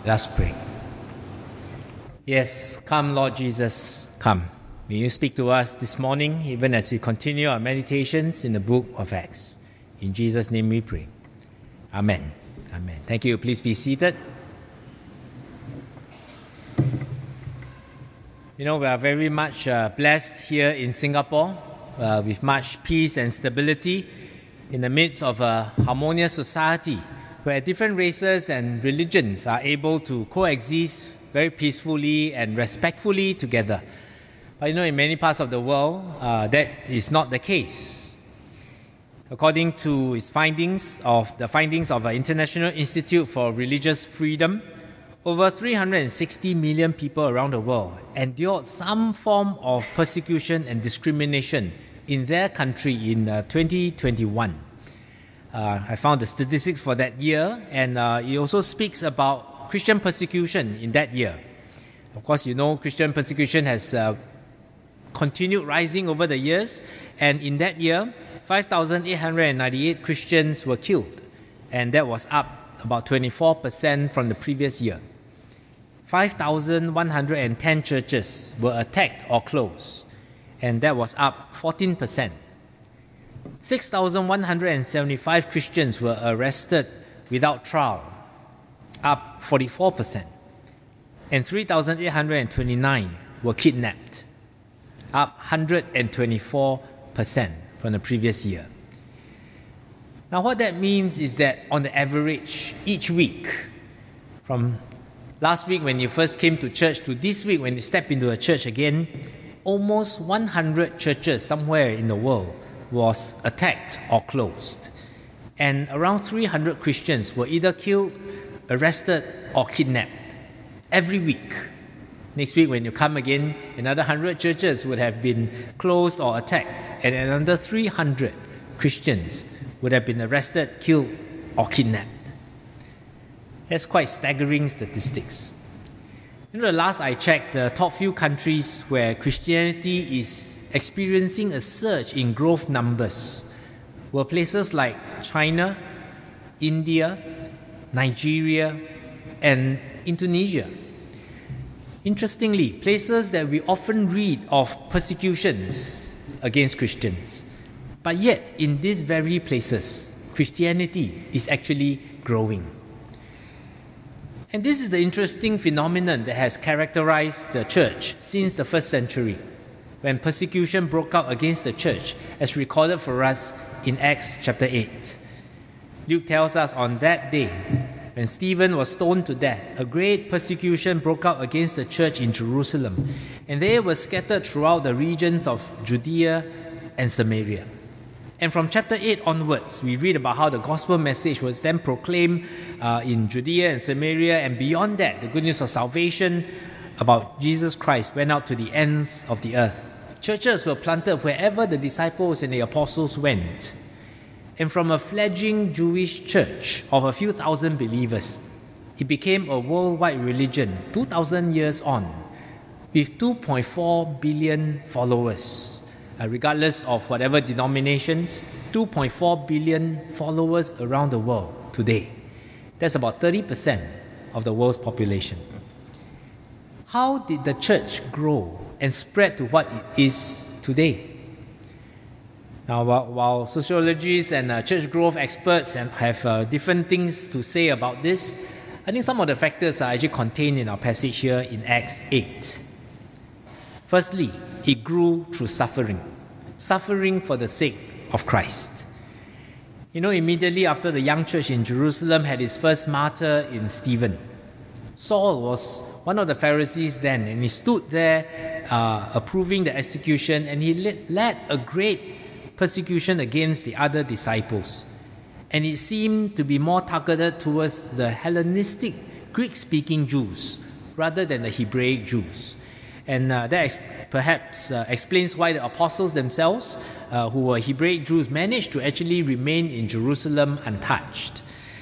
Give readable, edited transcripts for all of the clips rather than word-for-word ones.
Let's pray. Yes, come Lord Jesus, come. May you speak to us this morning, even as we continue our meditations in the book of Acts. In Jesus' name we pray. Amen. Amen. Thank you. Please be seated. You know, we are very much blessed here in Singapore with much peace and stability in the midst of a harmonious society where different races and religions are able to coexist very peacefully and respectfully together. But you know, in many parts of the world, that is not the case. According to its findings of the International Institute for Religious Freedom, over 360 million people around the world endured some form of persecution and discrimination in their country in 2021. I found the statistics for that year, and it also speaks about Christian persecution in that year. Of course, you know, Christian persecution has continued rising over the years, and in that year, 5,898 Christians were killed, and that was up about 24% from the previous year. 5,110 churches were attacked or closed, and that was up 14%. 6,175 Christians were arrested without trial, up 44%. And 3,829 were kidnapped, up 124% from the previous year. Now, what that means is that on the average, each week, from last week when you first came to church to this week when you step into a church again, almost 100 churches somewhere in the world was attacked or closed. And around 300 Christians were either killed, arrested, or kidnapped every week. Next week when you come again, another 100 churches would have been closed or attacked, and another 300 Christians would have been arrested, killed, or kidnapped. That's quite staggering statistics. You know, the last I checked, the top few countries where Christianity is experiencing a surge in growth numbers were places like China, India, Nigeria, and Indonesia. Interestingly, places that we often read of persecutions against Christians. But yet, in these very places, Christianity is actually growing. And this is the interesting phenomenon that has characterized the church since the first century, when persecution broke out against the church, as recorded for us in Acts chapter 8. Luke tells us on that day, when Stephen was stoned to death, a great persecution broke out against the church in Jerusalem, and they were scattered throughout the regions of Judea and Samaria. And from chapter 8 onwards, we read about how the gospel message was then proclaimed in Judea and Samaria, and beyond that, the good news of salvation about Jesus Christ went out to the ends of the earth. Churches were planted wherever the disciples and the apostles went. And from a fledgling Jewish church of a few thousand believers, it became a worldwide religion 2,000 years on, with 2.4 billion followers. Regardless of whatever denominations, 2.4 billion followers around the world today. That's about 30% of the world's population. How did the church grow and spread to what it is today? Now, while sociologists and church growth experts have different things to say about this, I think some of the factors are actually contained in our passage here in Acts 8. Firstly, it grew through suffering for the sake of Christ. You know, immediately after the young church in Jerusalem had its first martyr in Stephen, Saul was one of the Pharisees then, and he stood there approving the execution, and he led a great persecution against the other disciples. And it seemed to be more targeted towards the Hellenistic Greek-speaking Jews rather than the Hebraic Jews. And that perhaps explains why the apostles themselves, who were Hebraic Jews, managed to actually remain in Jerusalem untouched.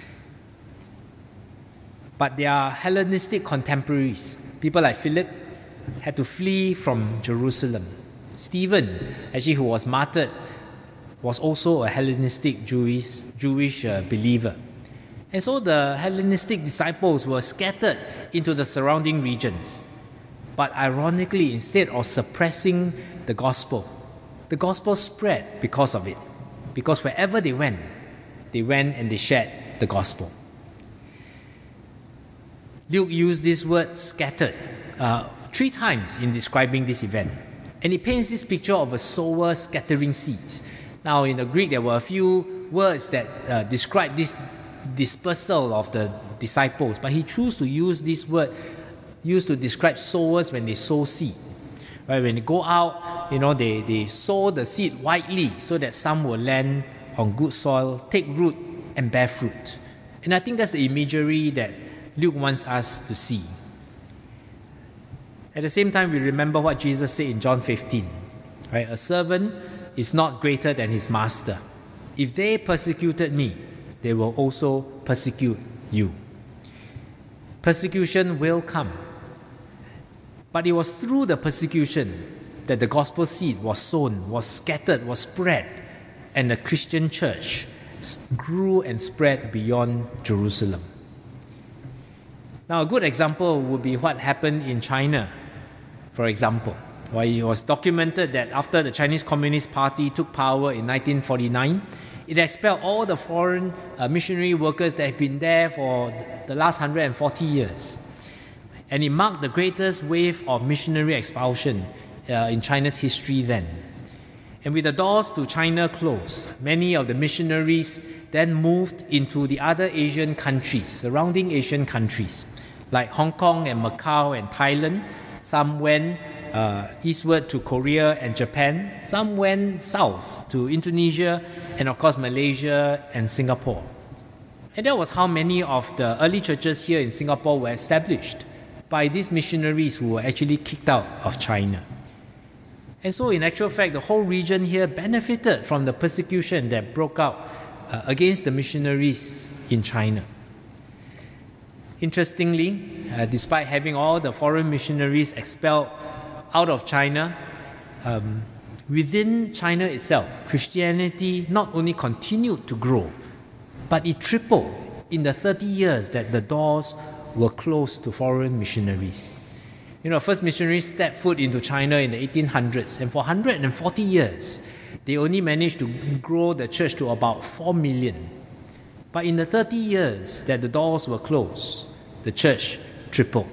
But their Hellenistic contemporaries, people like Philip, had to flee from Jerusalem. Stephen, actually, who was martyred, was also a Hellenistic Jewish believer. And so the Hellenistic disciples were scattered into the surrounding regions. But ironically, instead of suppressing the gospel spread because of it. Because wherever they went and they shared the gospel. Luke used this word scattered 3 times in describing this event. And he paints this picture of a sower scattering seeds. Now in the Greek there were a few words that describe this dispersal of the disciples, but he chose to use this word used to describe sowers when they sow seed. Right? When they go out, they sow the seed widely so that some will land on good soil, take root and bear fruit. And I think that's the imagery that Luke wants us to see. At the same time, we remember what Jesus said in John 15. Right? A servant is not greater than his master. If they persecuted me, they will also persecute you. Persecution will come. But it was through the persecution that the gospel seed was sown, was scattered, was spread, and the Christian church grew and spread beyond Jerusalem. Now, a good example would be what happened in China, for example, where it was documented that after the Chinese Communist Party took power in 1949, it expelled all the foreign missionary workers that had been there for the last 140 years. And it marked the greatest wave of missionary expulsion in China's history then. And with the doors to China closed, many of the missionaries then moved into the other Asian countries, surrounding Asian countries, like Hong Kong and Macau and Thailand. Some went eastward to Korea and Japan. Some went south to Indonesia and, of course, Malaysia and Singapore. And that was how many of the early churches here in Singapore were established, by these missionaries who were actually kicked out of China. And so in actual fact, the whole region here benefited from the persecution that broke out against the missionaries in China. Interestingly, despite having all the foreign missionaries expelled out of China, within China itself, Christianity not only continued to grow, but it tripled in the 30 years that the doors were closed to foreign missionaries. First missionaries stepped foot into China in the 1800s, and for 140 years, they only managed to grow the church to about 4 million. But in the 30 years that the doors were closed, the church tripled.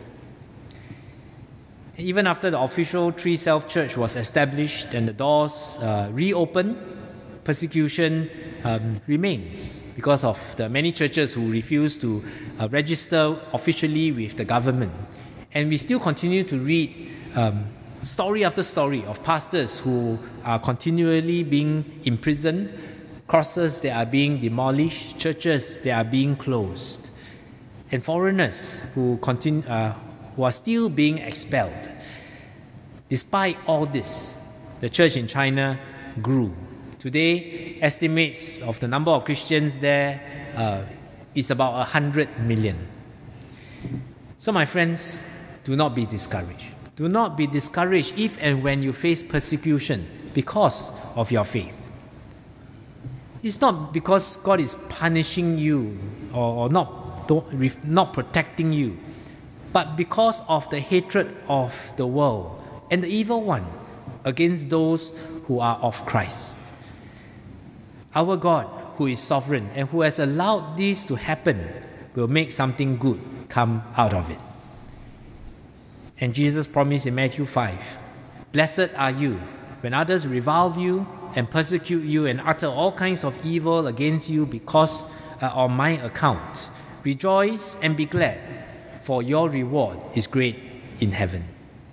And even after the official Tree Self Church was established and the doors reopened, persecution remains because of the many churches who refuse to register officially with the government. And we still continue to read story after story of pastors who are continually being imprisoned, crosses that are being demolished, churches that are being closed, and foreigners who are still being expelled. Despite all this, the church in China grew. Today, estimates of the number of Christians there is about 100 million. So my friends, do not be discouraged. Do not be discouraged if and when you face persecution because of your faith. It's not because God is punishing you or not protecting you, but because of the hatred of the world and the evil one against those who are of Christ. Our God, who is sovereign and who has allowed this to happen, will make something good come out of it. And Jesus promised in Matthew 5, "Blessed are you when others revile you and persecute you and utter all kinds of evil against you because on my account. Rejoice and be glad, for your reward is great in heaven."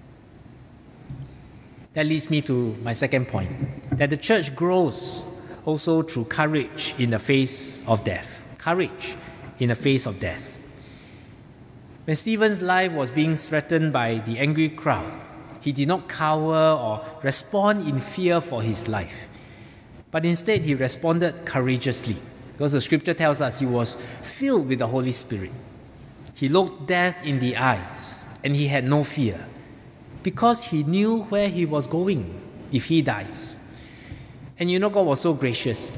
That leads me to my second point, that the church grows also through courage in the face of death. Courage in the face of death. When Stephen's life was being threatened by the angry crowd, he did not cower or respond in fear for his life, but instead he responded courageously, because the scripture tells us he was filled with the Holy Spirit. He looked death in the eyes and he had no fear, because he knew where he was going if he dies. And God was so gracious.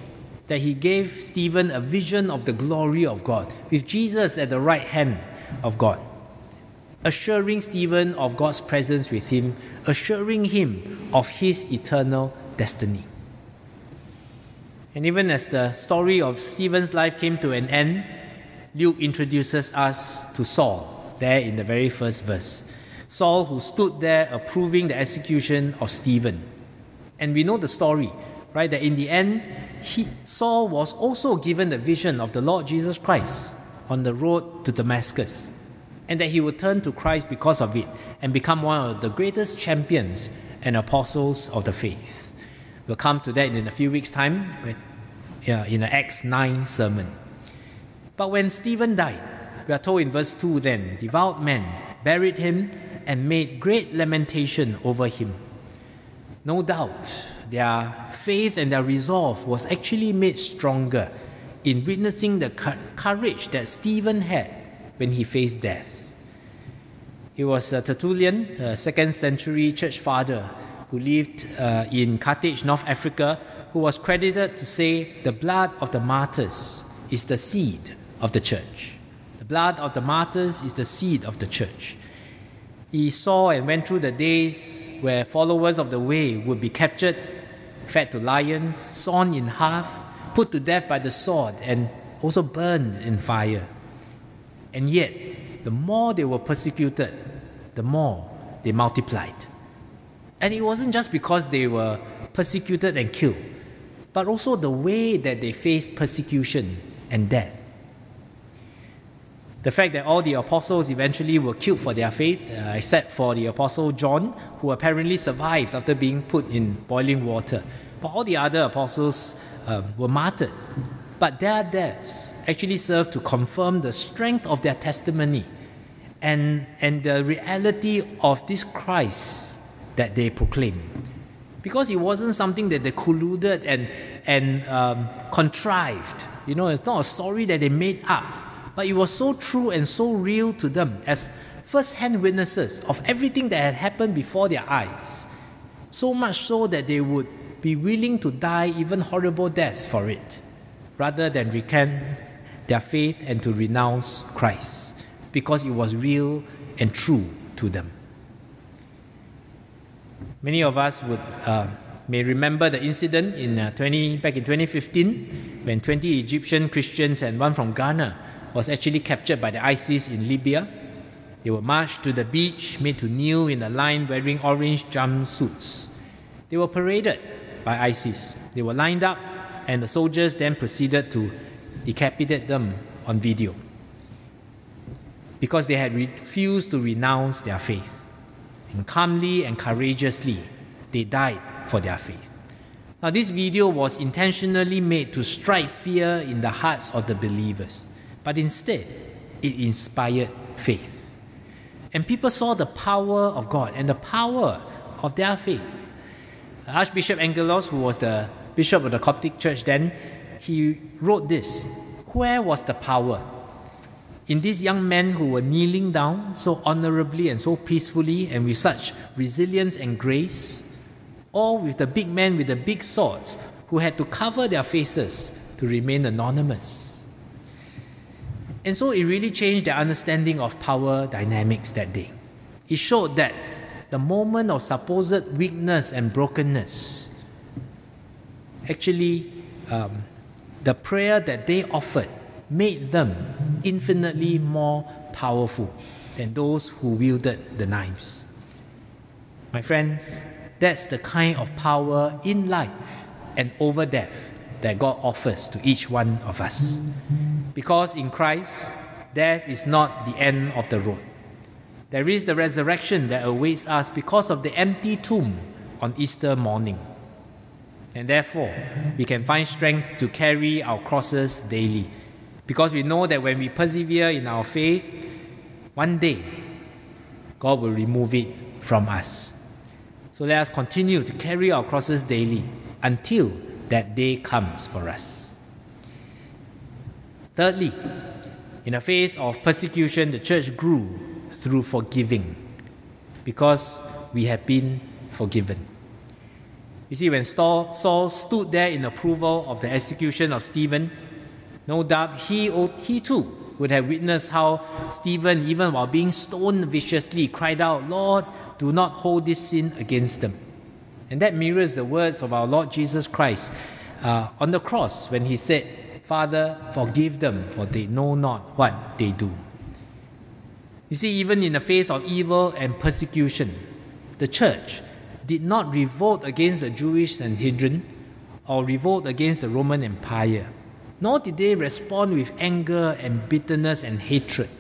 that he gave Stephen a vision of the glory of God, with Jesus at the right hand of God, assuring Stephen of God's presence with him, assuring him of his eternal destiny. And even as the story of Stephen's life came to an end, Luke introduces us to Saul there in the very first verse. Saul, who stood there approving the execution of Stephen. And we know the story, right? That in the end, Saul was also given the vision of the Lord Jesus Christ on the road to Damascus, and that he would turn to Christ because of it and become one of the greatest champions and apostles of the faith. We'll come to that in a few weeks' time in the Acts 9 sermon. But when Stephen died, we are told in verse 2 then, devout men buried him and made great lamentation over him. No doubt, their faith and their resolve was actually made stronger in witnessing the courage that Stephen had when he faced death. He was Tertullian, a 2nd century church father who lived in Carthage, North Africa, who was credited to say, the blood of the martyrs is the seed of the church. The blood of the martyrs is the seed of the church. He saw and went through the days where followers of the way would be captured, fed to lions, sawn in half, put to death by the sword, and also burned in fire. And yet, the more they were persecuted, the more they multiplied. And it wasn't just because they were persecuted and killed, but also the way that they faced persecution and death. The fact that all the apostles eventually were killed for their faith, except for the apostle John, who apparently survived after being put in boiling water. But all the other apostles were martyred. But their deaths actually served to confirm the strength of their testimony and the reality of this Christ that they proclaimed. Because it wasn't something that they colluded and contrived. It's not a story that they made up. But it was so true and so real to them as first-hand witnesses of everything that had happened before their eyes. So much so that they would be willing to die even horrible deaths for it, rather than recant their faith and to renounce Christ, because it was real and true to them. Many of us may remember the incident back in 2015 when 20 Egyptian Christians and one from Ghana was actually captured by the ISIS in Libya. They were marched to the beach, made to kneel in a line wearing orange jumpsuits. They were paraded by ISIS. They were lined up, and the soldiers then proceeded to decapitate them on video because they had refused to renounce their faith. And calmly and courageously, they died for their faith. Now, this video was intentionally made to strike fear in the hearts of the believers. But instead, it inspired faith. And people saw the power of God and the power of their faith. Archbishop Angelos, who was the bishop of the Coptic Church then, he wrote this: where was the power? In these young men who were kneeling down so honorably and so peacefully and with such resilience and grace, or with the big men with the big swords who had to cover their faces to remain anonymous? And so it really changed their understanding of power dynamics that day. It showed that the moment of supposed weakness and brokenness, actually, the prayer that they offered made them infinitely more powerful than those who wielded the knives. My friends, that's the kind of power in life and over death that God offers to each one of us. Because in Christ, death is not the end of the road. There is the resurrection that awaits us because of the empty tomb on Easter morning. And therefore, we can find strength to carry our crosses daily, because we know that when we persevere in our faith, one day, God will remove it from us. So let us continue to carry our crosses daily until that day comes for us. Thirdly, in the face of persecution, the church grew through forgiving, because we have been forgiven. You see, when Saul stood there in approval of the execution of Stephen, no doubt he too would have witnessed how Stephen, even while being stoned viciously, cried out, "Lord, do not hold this sin against them." And that mirrors the words of our Lord Jesus Christ on the cross when he said, "Father, forgive them, for they know not what they do." You see, even in the face of evil and persecution, the church did not revolt against the Jewish Sanhedrin or revolt against the Roman Empire, nor did they respond with anger and bitterness and hatred,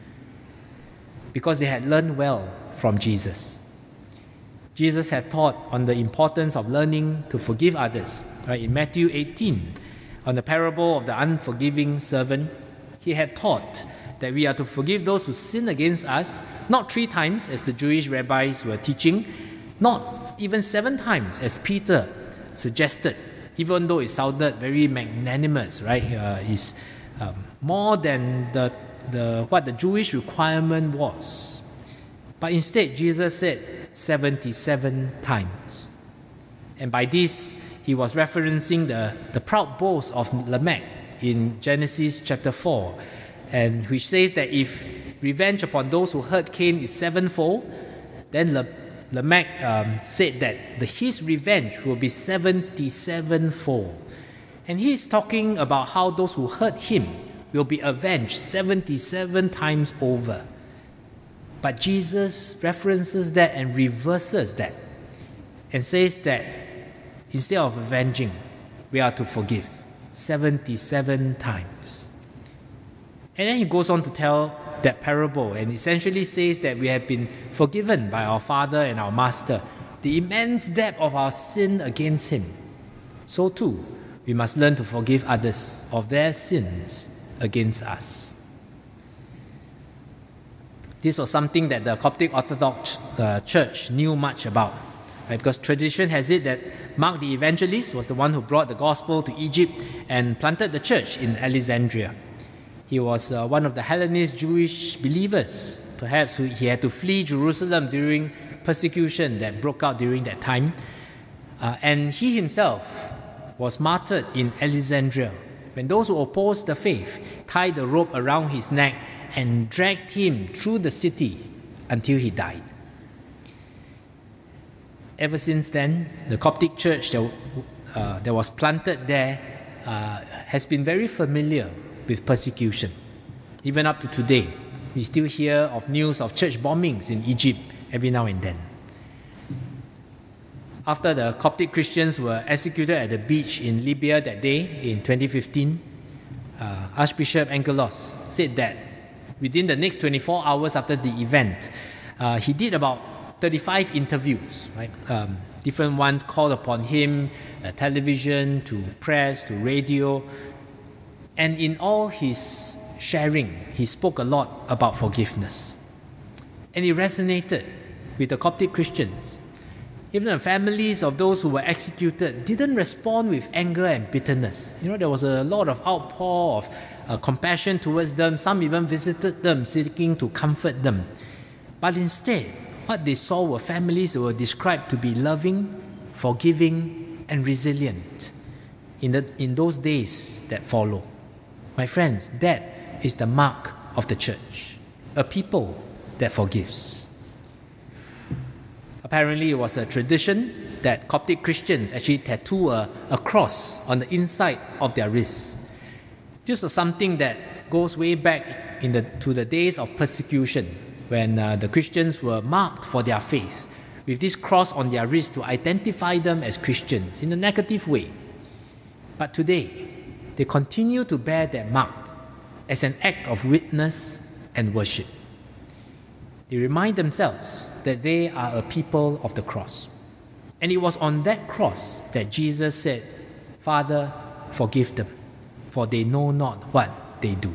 because they had learned well from Jesus. Jesus had taught on the importance of learning to forgive others. Right? In Matthew 18, on the parable of the unforgiving servant, he had taught that we are to forgive those who sin against us, not 3 times as the Jewish rabbis were teaching, not even 7 times as Peter suggested, even though it sounded very magnanimous, right? It's more than what the Jewish requirement was. But instead, Jesus said 77 times. And by this, he was referencing the proud boast of Lamech in Genesis chapter 4, and which says that if revenge upon those who hurt Cain is 7-fold, then Lamech said that his revenge will be 77-fold. And he's talking about how those who hurt him will be avenged 77 times over. But Jesus references that and reverses that and says that instead of avenging, we are to forgive 77 times. And then he goes on to tell that parable and essentially says that we have been forgiven by our Father and our Master, the immense depth of our sin against him. So too, we must learn to forgive others of their sins against us. This was something that the Coptic Orthodox Church knew much about, right? Because tradition has it that Mark the Evangelist was the one who brought the gospel to Egypt and planted the church in Alexandria. He was one of the Hellenist Jewish believers. Perhaps he had to flee Jerusalem during persecution that broke out during that time. And he himself was martyred in Alexandria when those who opposed the faith tied a rope around his neck and dragged him through the city until he died. Ever since then, the Coptic church that was planted there has been very familiar with persecution. Even up to today, we still hear of news of church bombings in Egypt every now and then. After the Coptic Christians were executed at the beach in Libya that day in 2015, Archbishop Angelos said that within the next 24 hours after the event, he did about 35 interviews, right? Different ones called upon him, television, to press, to radio. And in all his sharing, he spoke a lot about forgiveness. And it resonated with the Coptic Christians. Even the families of those who were executed didn't respond with anger and bitterness. There was a lot of outpour of compassion towards them. Some even visited them, seeking to comfort them. But instead, what they saw were families that were described to be loving, forgiving, and resilient in those days that follow. My friends, that is the mark of the church, a people that forgives. Apparently, it was a tradition that Coptic Christians actually tattoo a cross on the inside of their wrists. This was something that goes way back to the days of persecution, when the Christians were marked for their faith with this cross on their wrist to identify them as Christians in a negative way. But today, they continue to bear that mark as an act of witness and worship. They remind themselves that they are a people of the cross. And it was on that cross that Jesus said, "Father, forgive them, for they know not what they do."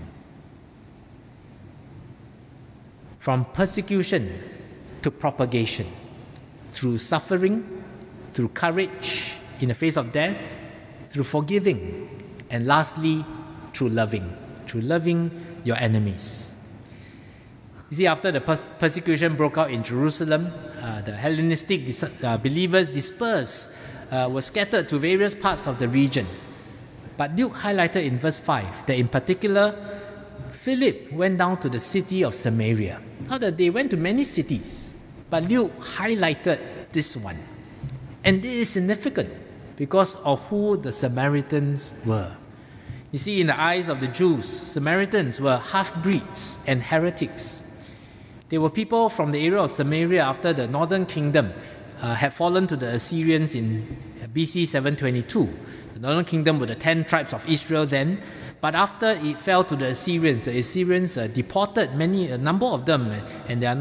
From persecution to propagation, through suffering, through courage in the face of death, through forgiving, and lastly, through loving your enemies. You see, after the persecution broke out in Jerusalem, the Hellenistic believers dispersed were scattered to various parts of the region. But Luke highlighted in verse 5 that in particular, Philip went down to the city of Samaria. Not that they went to many cities, but Luke highlighted this one. And this is significant because of who the Samaritans were. You see, in the eyes of the Jews, Samaritans were half-breeds and heretics. They were people from the area of Samaria after the northern kingdom had fallen to the Assyrians in BC 722. The northern kingdom were the 10 tribes of Israel then, but after it fell to the Assyrians deported a number of them, and they are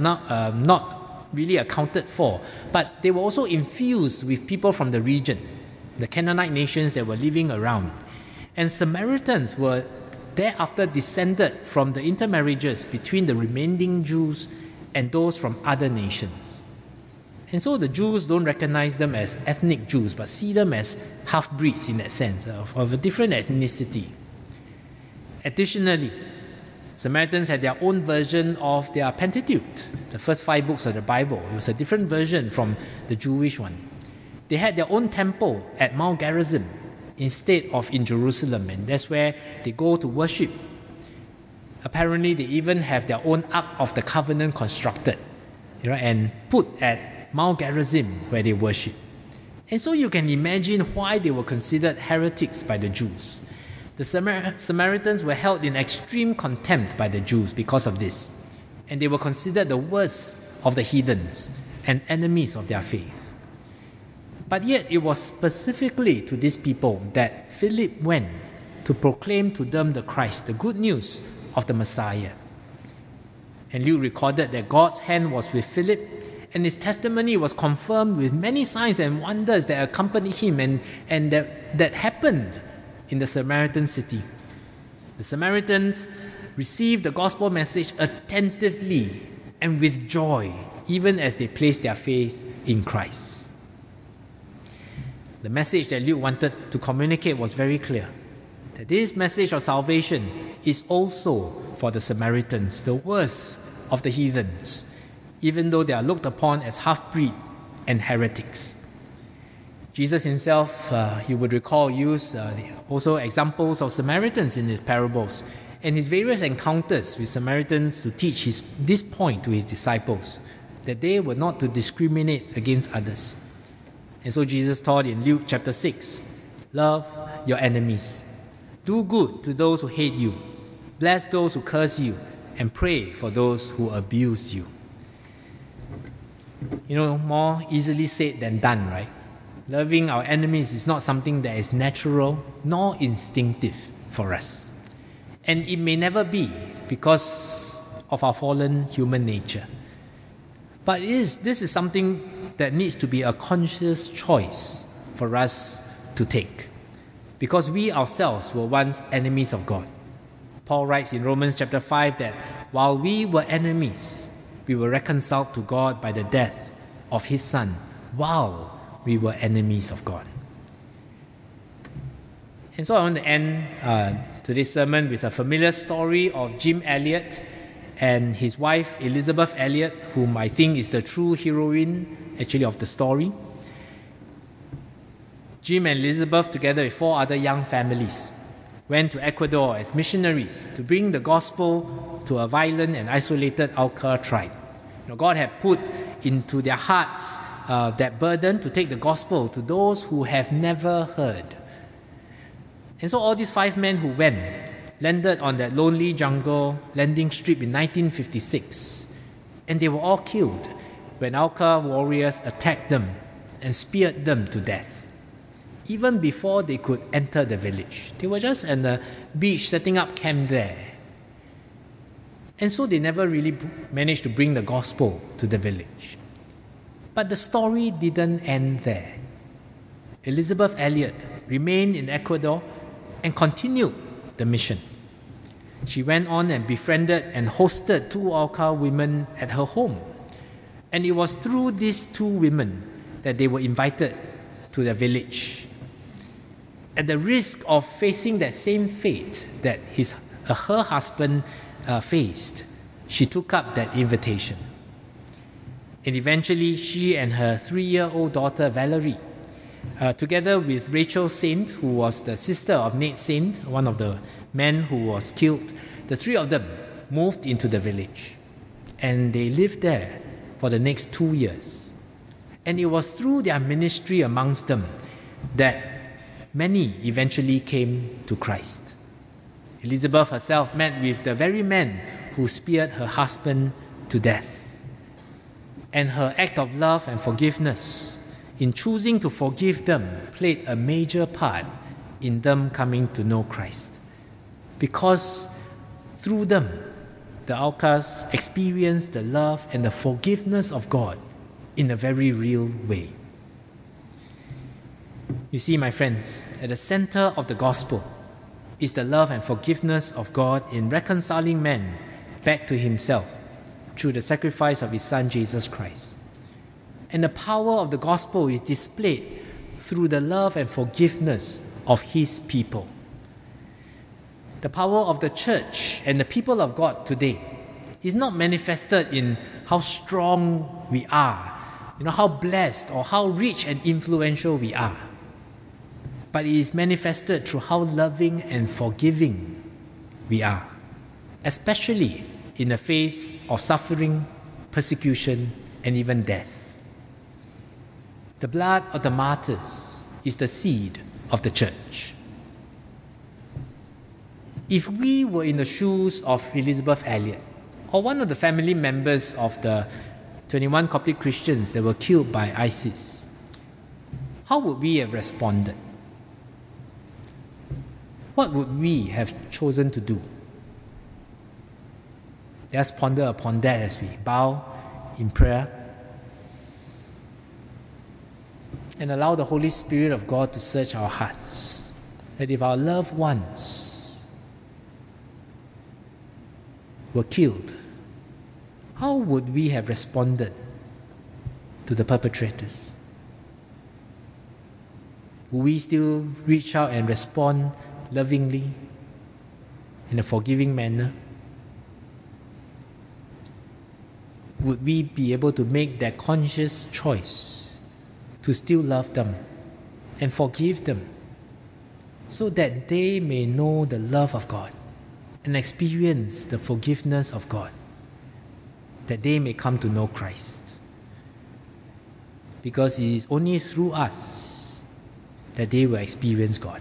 not really accounted for. But they were also infused with people from the region, the Canaanite nations that were living around. And Samaritans were thereafter descended from the intermarriages between the remaining Jews and those from other nations. And so the Jews don't recognize them as ethnic Jews, but see them as half-breeds in that sense, of a different ethnicity. Additionally, Samaritans had their own version of their Pentateuch, the first 5 books of the Bible. It was a different version from the Jewish one. They had their own temple at Mount Gerizim instead of in Jerusalem, and that's where they go to worship. Apparently, they even have their own Ark of the Covenant constructed, and put at Mount Gerizim where they worship. And so you can imagine why they were considered heretics by the Jews. The Samaritans were held in extreme contempt by the Jews because of this, and they were considered the worst of the heathens and enemies of their faith. But yet it was specifically to these people that Philip went to proclaim to them the Christ, the good news of the Messiah. And Luke recorded that God's hand was with Philip, and his testimony was confirmed with many signs and wonders that accompanied him and that happened in the Samaritan city. The Samaritans received the gospel message attentively and with joy, even as they placed their faith in Christ. The message that Luke wanted to communicate was very clear, that this message of salvation is also for the Samaritans, the worst of the heathens, even though they are looked upon as half-breed and heretics. Jesus himself, you would recall, used also examples of Samaritans in his parables and his various encounters with Samaritans to teach this point to his disciples, that they were not to discriminate against others. And so Jesus taught in Luke chapter 6, love your enemies, do good to those who hate you, bless those who curse you, and pray for those who abuse you. More easily said than done, right? Loving our enemies is not something that is natural nor instinctive for us. And it may never be because of our fallen human nature. But this is something that needs to be a conscious choice for us to take, because we ourselves were once enemies of God. Paul writes in Romans chapter 5 that while we were enemies, we were reconciled to God by the death of his Son while we were enemies of God. And so I want to end today's sermon with a familiar story of Jim Elliot and his wife Elizabeth Elliot, whom I think is the true heroine actually of the story. Jim and Elizabeth, together with 4 other young families, went to Ecuador as missionaries to bring the gospel to a violent and isolated Auca tribe. God had put into their hearts that burden to take the gospel to those who have never heard. And so all these 5 men who went landed on that lonely jungle landing strip in 1956, and they were all killed when Auca warriors attacked them and speared them to death. Even before they could enter the village, they were just on the beach setting up camp there. And so they never really managed to bring the gospel to the village. But the story didn't end there. Elizabeth Elliot remained in Ecuador and continued the mission. She went on and befriended and hosted 2 Auca women at her home. And it was through these 2 women that they were invited to the village. At the risk of facing that same fate that her husband faced, she took up that invitation. And eventually, she and her 3-year-old daughter, Valerie, together with Rachel Saint, who was the sister of Nate Saint, one of the men who was killed, the three of them moved into the village. And they lived there for the next 2 years. And it was through their ministry amongst them that many eventually came to Christ. Elizabeth herself met with the very man who speared her husband to death. And her act of love and forgiveness in choosing to forgive them played a major part in them coming to know Christ. Because through them, the outcasts experienced the love and the forgiveness of God in a very real way. You see, my friends, at the center of the gospel is the love and forgiveness of God in reconciling man back to himself through the sacrifice of his Son, Jesus Christ. And the power of the gospel is displayed through the love and forgiveness of his people. The power of the church and the people of God today is not manifested in how strong we are, how blessed or how rich and influential we are. But it is manifested through how loving and forgiving we are, especially in the face of suffering, persecution, and even death. The blood of the martyrs is the seed of the church. If we were in the shoes of Elizabeth Elliot, or one of the family members of the 21 Coptic Christians that were killed by ISIS, how would we have responded? What would we have chosen to do? Let us ponder upon that as we bow in prayer and allow the Holy Spirit of God to search our hearts. That if our loved ones were killed, how would we have responded to the perpetrators? Will we still reach out and respond lovingly, in a forgiving manner? Would we be able to make that conscious choice to still love them and forgive them so that they may know the love of God and experience the forgiveness of God, that they may come to know Christ? Because it is only through us that they will experience God.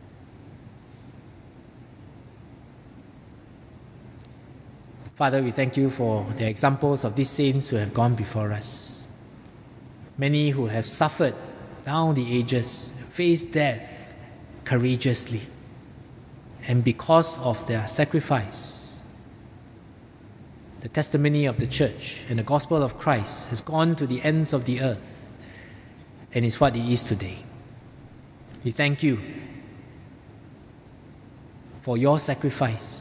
Father, we thank you for the examples of these saints who have gone before us. Many who have suffered down the ages, faced death courageously. And because of their sacrifice, the testimony of the church and the gospel of Christ has gone to the ends of the earth and is what it is today. We thank you for your sacrifice.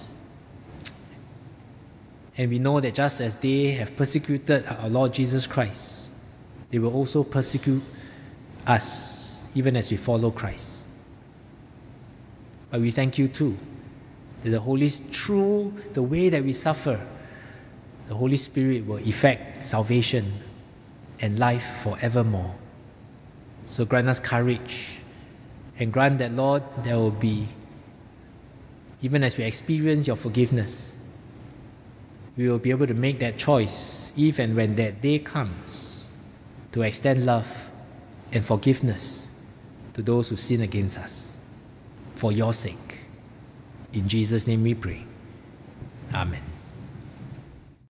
And we know that just as they have persecuted our Lord Jesus Christ, they will also persecute us, even as we follow Christ. But we thank you too, that through the way that we suffer, the Holy Spirit will effect salvation and life forevermore. So grant us courage, and grant that, Lord, there will be, even as we experience your forgiveness, we will be able to make that choice if and when that day comes to extend love and forgiveness to those who sin against us for your sake. In Jesus' name we pray. Amen.